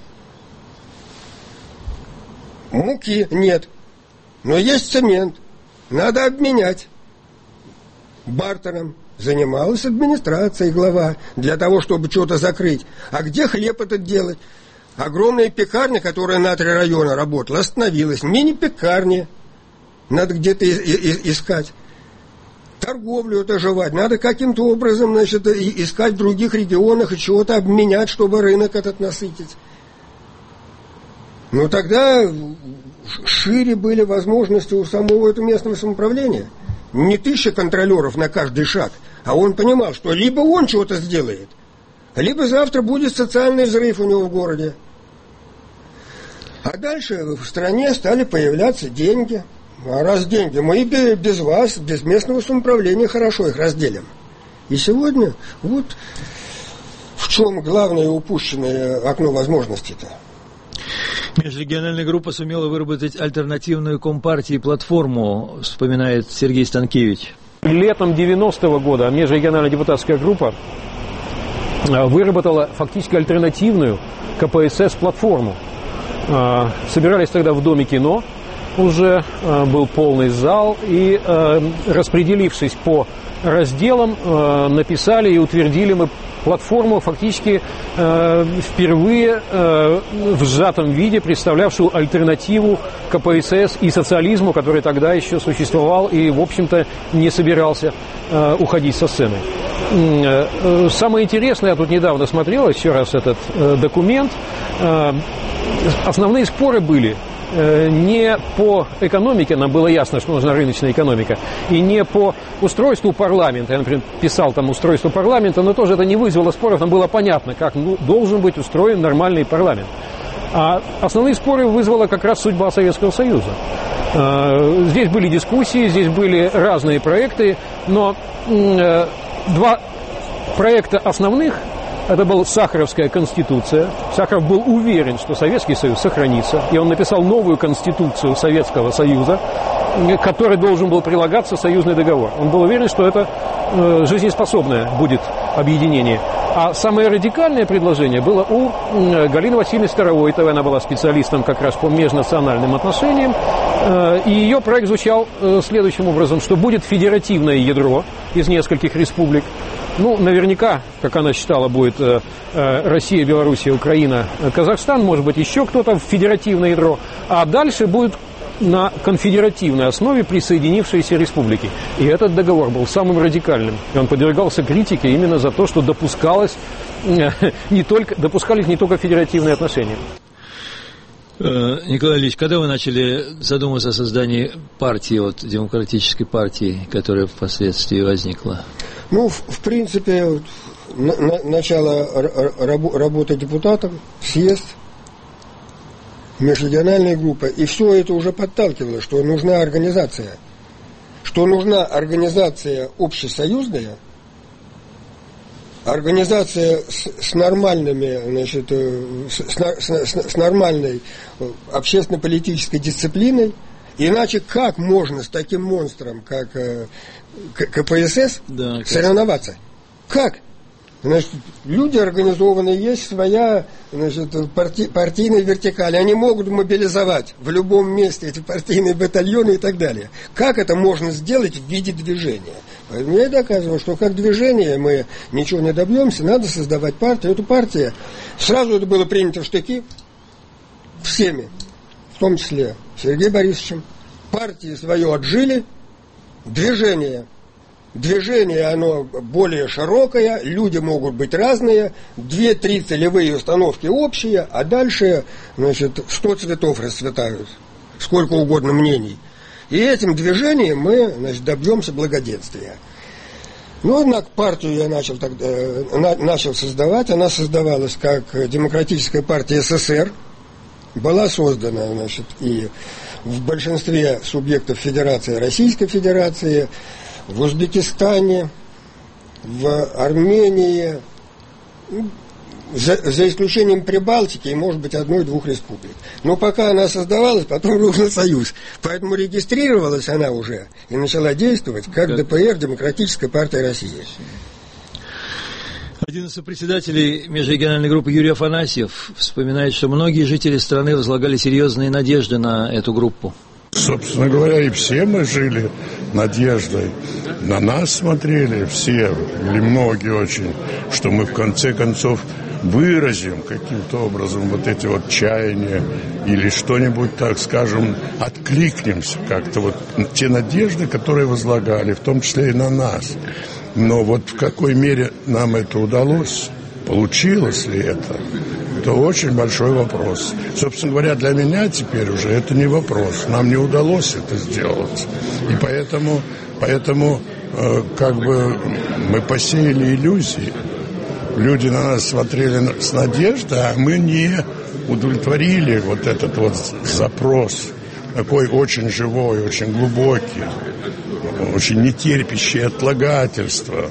Муки нет, но есть цемент. Надо обменять бартером. Занималась администрация, глава, для того, чтобы что-то закрыть. А где хлеб этот делать? Огромная пекарня, которая на три района работала, остановилась. Мини-пекарни. Надо где-то и, и, искать. Торговлю оживать. Надо каким-то образом, значит, искать в других регионах и чего-то обменять, чтобы рынок этот насытить. Но тогда шире были возможности у самого этого местного самоуправления. Не тысяча контролеров на каждый шаг, а он понимал, что либо он чего-то сделает, либо завтра будет социальный взрыв у него в городе. А дальше в стране стали появляться деньги. А раз деньги, мы без вас, без местного самоуправления хорошо их разделим. И сегодня вот в чем главное упущенное окно возможностей-то. Межрегиональная группа сумела выработать альтернативную компартии платформу, вспоминает Сергей Станкевич. Летом девяностого года межрегиональная депутатская группа выработала фактически альтернативную ка пэ эс эс платформу. Собирались тогда в Доме кино, уже был полный зал, и, распределившись по разделам, написали и утвердили мы платформу, фактически э, впервые э, в сжатом виде представлявшую альтернативу ка пэ эс эс и социализму, который тогда еще существовал и, в общем-то, не собирался э, уходить со сцены. Э, самое интересное, я тут недавно смотрел еще раз этот э, документ, э, основные споры были не по экономике, нам было ясно, что нужна рыночная экономика, и не по устройству парламента. Я, например, писал там устройство парламента, но тоже это не вызвало споров, нам было понятно, как ну, должен быть устроен нормальный парламент. А основные споры вызвала как раз судьба Советского Союза. Здесь были дискуссии, здесь были разные проекты, но два проекта основных. Это была Сахаровская конституция. Сахаров был уверен, что Советский Союз сохранится. И он написал новую конституцию Советского Союза, к которой должен был прилагаться союзный договор. Он был уверен, что это э, жизнеспособное будет объединение. А самое радикальное предложение было у э, Галины Васильевны Старовойтовой. Она была специалистом как раз по межнациональным отношениям. Э, и ее проект звучал э, следующим образом, что будет федеративное ядро из нескольких республик. Ну, наверняка, как она считала, будет э, э, Россия, Белоруссия, Украина, Казахстан, может быть, еще кто-то в федеративное ядро, а дальше будет на конфедеративной основе присоединившиеся республики. И этот договор был самым радикальным. И он подвергался критике именно за то, что допускалось, э, не только, допускались не только федеративные отношения. Николай Ильич, когда вы начали задумываться о создании партии, вот, демократической партии, которая впоследствии возникла? Ну, в, в принципе, на, на, начало раб, работы депутатом, съезд, межрегиональная группа, и все это уже подталкивало, что нужна организация, что нужна организация общесоюзная, организация с, с нормальными, значит, с, с, с, с нормальной общественно-политической дисциплиной, Иначе как можно с таким монстром, как э, ка пэ эс эс, да, соревноваться? Как? Значит, люди организованы, есть своя, значит, парти, партийная вертикаль. Они могут мобилизовать в любом месте эти партийные батальоны и так далее. Как это можно сделать в виде движения? Поэтому я и доказываю, что как движение мы ничего не добьемся, надо создавать партию. Эту партию сразу это было принято в штыки всеми, в том числе Сергеем Борисовичем. Партии свое отжили, движение Движение, оно более широкое, люди могут быть разные, две-три целевые установки общие, а дальше, значит, сто цветов расцветают, сколько угодно мнений. И этим движением мы, значит, добьемся благоденствия. Ну, однако, партию я начал, тогда, на, начал создавать, она создавалась как Демократическая партия эс эс эр, была создана, значит, и в большинстве субъектов Федерации, Российской Федерации, в Узбекистане, в Армении, за, за исключением Прибалтики и, может быть, одной-двух республик. Но пока она создавалась, потом рухнул Союз. Поэтому регистрировалась она уже и начала действовать как дэ пэ эр, Демократическая партия России. Один из сопредседателей межрегиональной группы Юрий Афанасьев вспоминает, что многие жители страны возлагали серьезные надежды на эту группу. Собственно говоря, и все мы жили надеждой. На нас смотрели все, или многие очень, что мы в конце концов выразим каким-то образом вот эти вот чаяния или что-нибудь, так скажем, откликнемся как-то. Вот те надежды, которые возлагали, в том числе и на нас. Но вот в какой мере нам это удалось, получилось ли это, это очень большой вопрос. Собственно говоря, для меня теперь уже это не вопрос. Нам не удалось это сделать. И поэтому, поэтому э, как бы мы посеяли иллюзии. Люди на нас смотрели с надеждой, а мы не удовлетворили вот этот вот запрос. Такой очень живой, очень глубокий, очень нетерпящий отлагательства.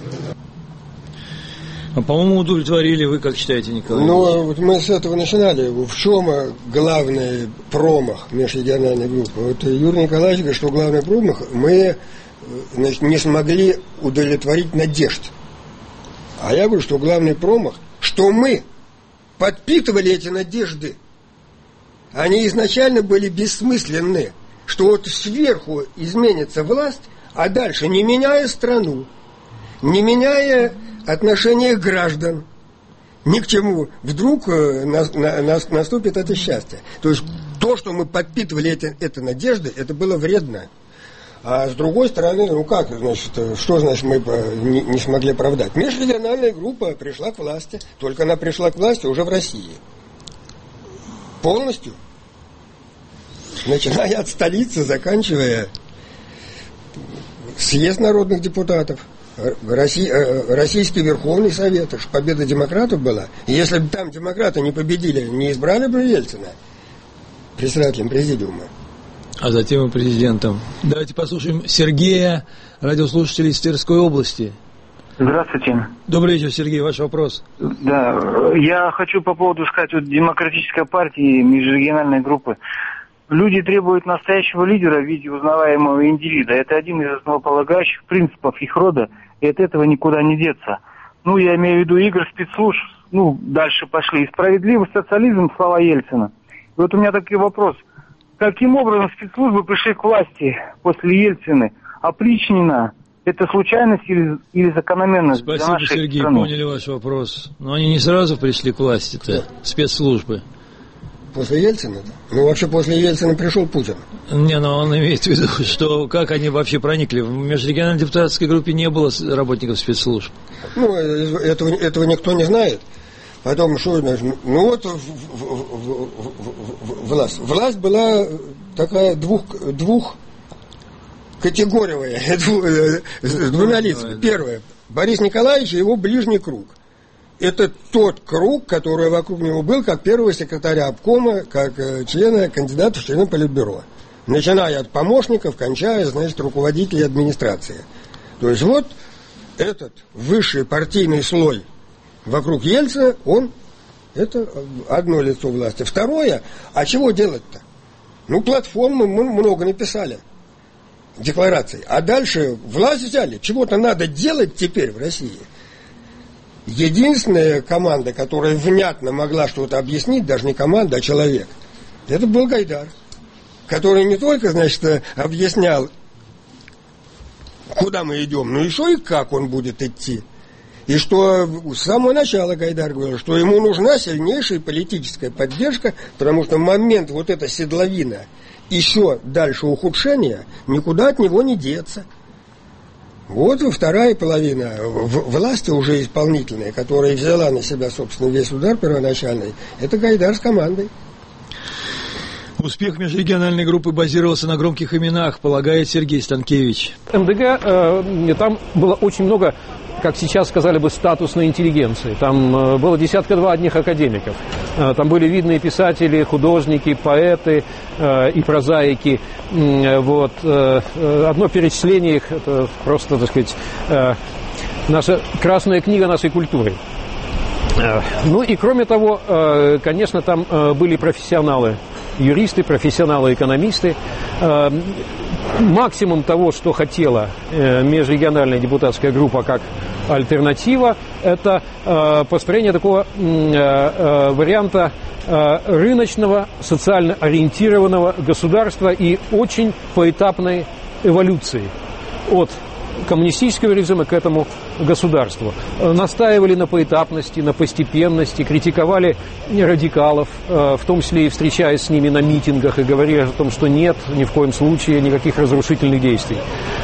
А, по-моему, удовлетворили вы, как считаете, Николай? Ну, вот мы с этого начинали. В чем главный промах межрегиональной группы? Вот Юрий Николаевич говорит, что главный промах мы, значит, не смогли удовлетворить надежд. А я говорю, что главный промах, что мы подпитывали эти надежды. Они изначально были бессмысленны. Что вот сверху изменится власть, а дальше, не меняя страну, не меняя отношение граждан, ни к чему, вдруг на, на, на, наступит это счастье. То есть то, что мы подпитывали эти, это надежды, это было вредно. А с другой стороны, ну как, значит, что значит мы не, не смогли оправдать? Межрегиональная группа пришла к власти, только она пришла к власти уже в России. Полностью. Начиная от столицы, заканчивая съезд народных депутатов, Россий, Российский Верховный Совет, это же победа демократов была. И если бы там демократы не победили, не избрали бы Ельцина председателем президиума. А затем и президентом. Давайте послушаем Сергея, радиослушателей из Тверской области. Здравствуйте. Добрый вечер, Сергей, ваш вопрос. Да, я хочу по поводу сказать, вот Демократической партии, межрегиональной группы. Люди требуют настоящего лидера в виде узнаваемого индивида. Это один из основополагающих принципов их рода, и от этого никуда не деться. Ну, я имею в виду игры спецслужб, ну, дальше пошли. Справедливый социализм, слова Ельцина. И вот у меня такой вопрос. Каким образом спецслужбы пришли к власти после Ельцина? Опричнина – это случайность или, или закономерность? Спасибо, Сергей, страны? Поняли ваш вопрос. Но они не сразу пришли к власти-то, спецслужбы. После Ельцина? Ну, вообще после Ельцина пришел Путин. Не, ну он имеет в виду, что как они вообще проникли. В межрегиональной депутатской группе не было работников спецслужб. Ну, этого, этого никто не знает. Потом, что, ну вот в, в, в, в, власть. Власть была такая двух, двух категориевая, с двумя лицами. Первое, Борис Николаевич и его ближний круг. Это тот круг, который вокруг него был, как первого секретаря обкома, как члена, кандидата в члены Политбюро. Начиная от помощников, кончая, значит, руководителей администрации. То есть вот этот высший партийный слой вокруг Ельцина, он, это одно лицо власти. Второе, а чего делать-то? Ну, платформы мы много написали, деклараций. А дальше власть взяли. Чего-то надо делать теперь в России. Единственная команда, которая внятно могла что-то объяснить, даже не команда, а человек, это был Гайдар, который не только, значит, объяснял, куда мы идем, но еще и как он будет идти. И что с самого начала Гайдар говорил, что ему нужна сильнейшая политическая поддержка, потому что момент вот эта седловина, еще дальше ухудшения, никуда от него не деться. Вот вторая половина власти уже исполнительная, которая взяла на себя, собственно, весь удар первоначальный, это Гайдар с командой. Успех межрегиональной группы базировался на громких именах, полагает Сергей Станкевич. МДГ, э, там было очень много, как сейчас сказали бы, статусной интеллигенции. Там э, было десятка-два одних академиков. Э, там были видные писатели, художники, поэты э, и прозаики. Э, вот, э, одно перечисление их, это просто, так сказать, э, наша красная книга нашей культуры. Э, ну и кроме того, э, конечно, там э, были профессионалы. Юристы, профессионалы, экономисты. Максимум того, что хотела межрегиональная депутатская группа как альтернатива, это построение такого варианта рыночного, социально ориентированного государства и очень поэтапной эволюции от коммунистического режима к этому государству. Настаивали на поэтапности, на постепенности, критиковали радикалов, в том числе и встречаясь с ними на митингах, и говорили о том, что нет, ни в коем случае никаких разрушительных действий.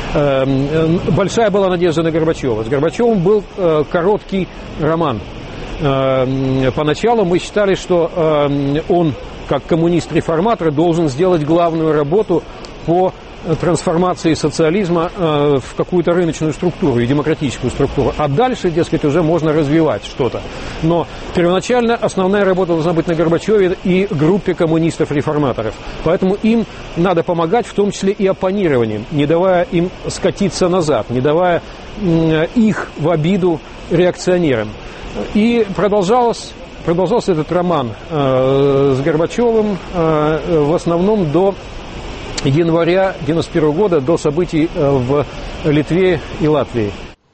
Большая была надежда на Горбачева. С Горбачевым был короткий роман. Поначалу мы считали, что он, как коммунист-реформатор, должен сделать главную работу по трансформации социализма э, в какую-то рыночную структуру и демократическую структуру. А дальше, дескать, уже можно развивать что-то. Но первоначально основная работа должна быть на Горбачеве и группе коммунистов-реформаторов. Поэтому им надо помогать, в том числе и оппонированием, не давая им скатиться назад, не давая э, их в обиду реакционерам. И продолжалось, продолжался этот роман э, с Горбачевым э, в основном до января девяносто первого года, до событий в Литве и Латвии.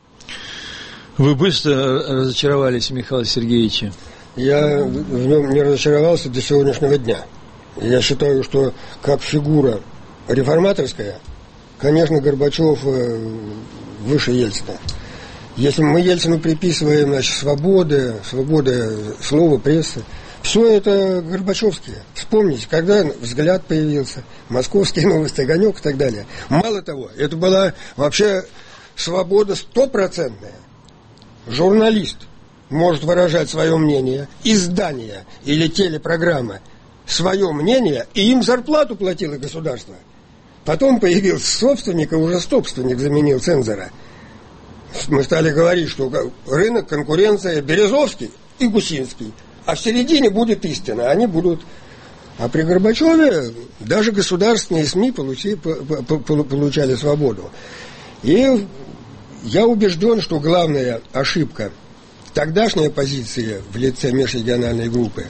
Вы быстро разочаровались, Михаил Сергеевич? Я в нем не разочаровался до сегодняшнего дня. Я считаю, что как фигура реформаторская, конечно, Горбачев выше Ельцина. Если мы Ельцину приписываем, значит, свободы, свободы слова, прессы, все это Горбачевские. Вспомните, когда «Взгляд» появился, «Московские новости», «Огонек» и так далее. Мало того, это была вообще свобода стопроцентная. Журналист может выражать свое мнение, издание или телепрограмма свое мнение, и им зарплату платило государство. Потом появился собственник, и уже собственник заменил цензора. Мы стали говорить, что рынок, конкуренция, Березовский и Гусинский. А в середине будет истина, они будут... А при Горбачеве даже государственные СМИ получи, получали свободу. И я убежден, что главная ошибка тогдашней оппозиции в лице межрегиональной группы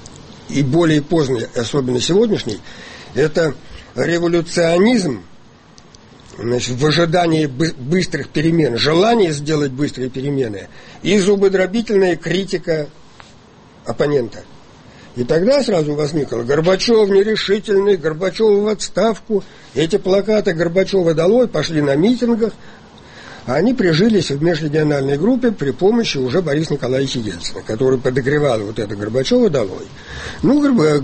и более поздней, особенно сегодняшней, это революционизм, значит, в ожидании быстрых перемен, желание сделать быстрые перемены и зубодробительная критика оппонента. И тогда сразу возникло: Горбачев нерешительный, Горбачев в отставку. Эти плакаты «Горбачева долой» пошли на митингах, а они прижились в межрегиональной группе при помощи уже Бориса Николаевича Ельцина, который подогревал вот это «Горбачева долой». Ну,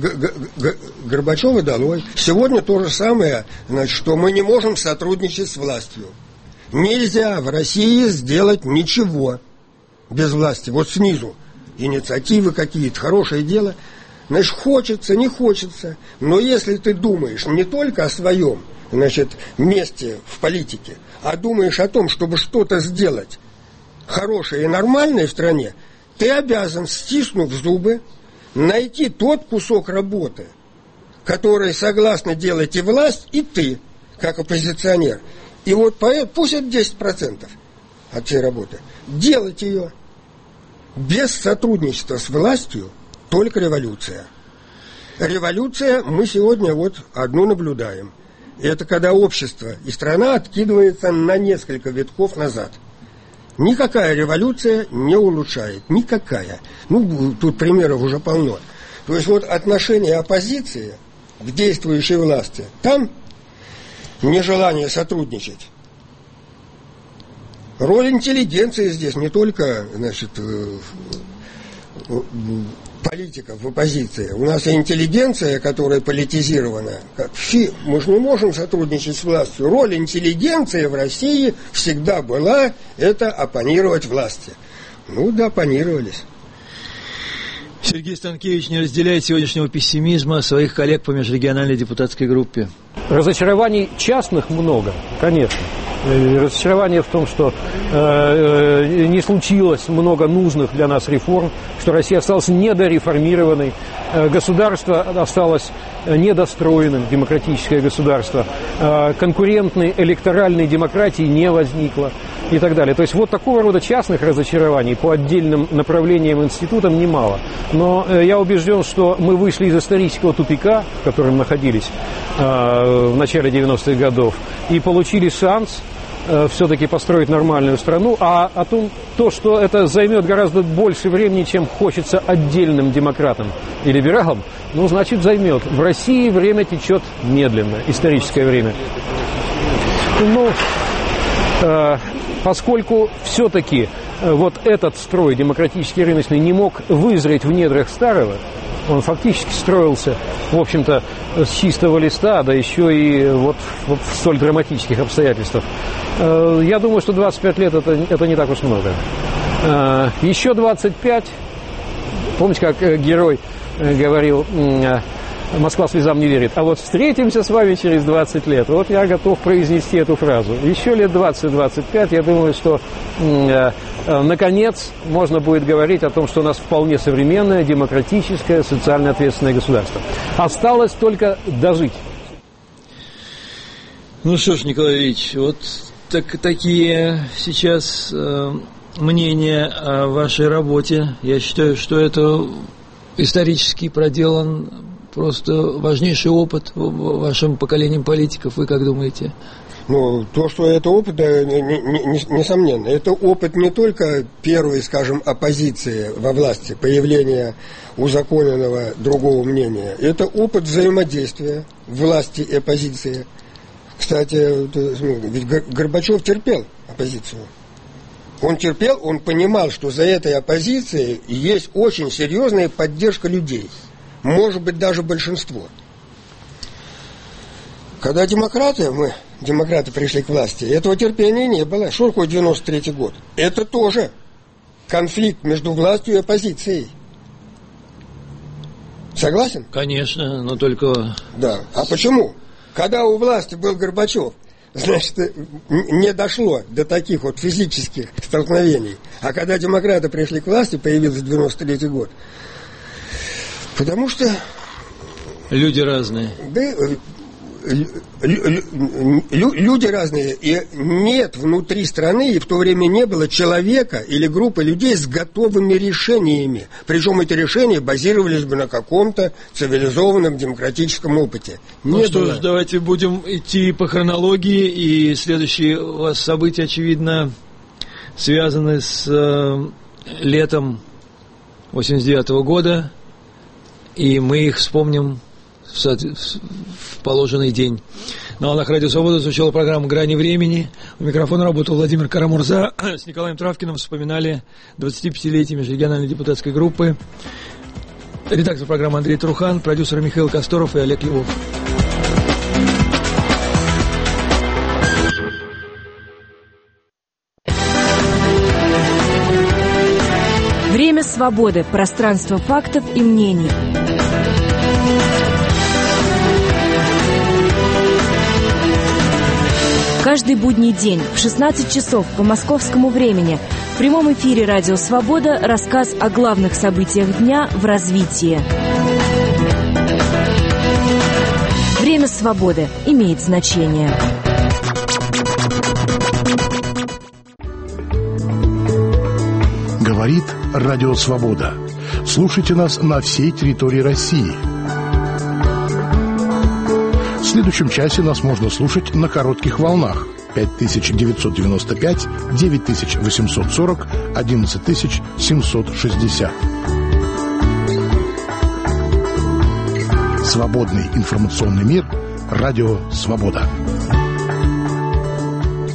Горбачева долой. Сегодня то же самое, значит, что мы не можем сотрудничать с властью. Нельзя в России сделать ничего без власти. Вот снизу инициативы какие-то, хорошее дело. Значит, хочется, не хочется. Но если ты думаешь не только о своем, значит, месте в политике, а думаешь о том, чтобы что-то сделать хорошее и нормальное в стране, ты обязан, стиснув зубы, найти тот кусок работы, который согласна делать и власть, и ты, как оппозиционер. И вот поэтому, пусть это десять процентов от всей работы, делать ее. Без сотрудничества с властью только революция. революция мы сегодня вот одну наблюдаем. Это когда общество и страна откидывается на несколько витков назад. Никакая революция не улучшает. Никакая. Ну, тут примеров уже полно. То есть вот отношение оппозиции к действующей власти, там нежелание сотрудничать. Роль интеллигенции здесь не только, значит, политиков в оппозиции. У нас и интеллигенция, которая политизирована. Фи, мы же не можем сотрудничать с властью. Роль интеллигенции в России всегда была это оппонировать власти. Ну да, оппонировались. Сергей Станкевич не разделяет сегодняшнего пессимизма своих коллег по межрегиональной депутатской группе. Разочарований частных много, конечно. Разочарование в том, что э, не случилось много нужных для нас реформ, что Россия осталась недореформированной, э, государство осталось недостроенным, демократическое государство, э, конкурентной электоральной демократии не возникло и так далее. То есть вот такого рода частных разочарований по отдельным направлениям, институтам немало. Но э, я убежден, что мы вышли из исторического тупика, в котором находились э, в начале девяностых годов, и получили шанс все-таки построить нормальную страну, а о том, то, что это займет гораздо больше времени, чем хочется отдельным демократам и либералам, ну, значит, займет. В России время течет медленно, историческое время. Ну, э, поскольку все-таки вот этот строй демократический рыночный не мог вызреть в недрах старого, он фактически строился, в общем-то, с чистого листа, да еще и вот в столь драматических обстоятельствах. Я думаю, что двадцать пять лет это, это не так уж много. Еще двадцать пять, помните, как герой говорил, Москва слезам не верит, а вот встретимся с вами через двадцать лет. Вот я готов произнести эту фразу. Еще лет двадцать-двадцать пять, я думаю, что э, э, наконец можно будет говорить о том, что у нас вполне современное, демократическое, социально ответственное государство. Осталось только дожить. Ну что ж, Николай Ильич, вот так, такие сейчас э, мнения о вашей работе. Я считаю, что это исторически проделан просто важнейший опыт вашим поколением политиков. Вы как думаете? Ну, то, что это опыт, да, не, не, несомненно. Это опыт не только первой, скажем, оппозиции во власти, появления узаконенного другого мнения. Это опыт взаимодействия власти и оппозиции. Кстати, ведь Горбачев терпел оппозицию. Он терпел, он понимал, что за этой оппозицией есть очень серьезная поддержка людей. Может быть, даже большинство. Когда демократы, мы, демократы, пришли к власти, этого терпения не было. Что такое девяносто третий год? Это тоже конфликт между властью и оппозицией. Согласен? Конечно, но только... Да. А почему? Когда у власти был Горбачев, значит, не дошло до таких вот физических столкновений. А когда демократы пришли к власти, появился девяносто третий год. Потому что... Люди разные. Да, люди разные. И нет внутри страны, и в то время не было человека или группы людей с готовыми решениями. Причем эти решения базировались бы на каком-то цивилизованном демократическом опыте. Ну не что было. ж, давайте будем идти по хронологии. И следующие у вас события, очевидно, связаны с э, летом восемьдесят девятого года. И мы их вспомним в, в положенный день. На волнах Радио Свобода звучала программа «Грани времени». У микрофона работал Владимир Карамурза. С Николаем Травкиным вспоминали двадцатипятилетие межрегиональной депутатской группы. Редактор программы Андрей Трухан, продюсеры Михаил Косторов и Олег Львов. Время свободы, пространство фактов и мнений. Каждый будний день в шестнадцать часов по московскому времени в прямом эфире «Радио Свобода» рассказ о главных событиях дня в развитии. Время свободы имеет значение. Говорит Радио Свобода. Слушайте нас на всей территории России. следующем часе нас можно слушать на коротких волнах пять тысяч девятьсот девяносто пять, девять тысяч восемьсот сорок, одиннадцать тысяч семьсот шестьдесят. Свободный информационный мир. Радио «Свобода».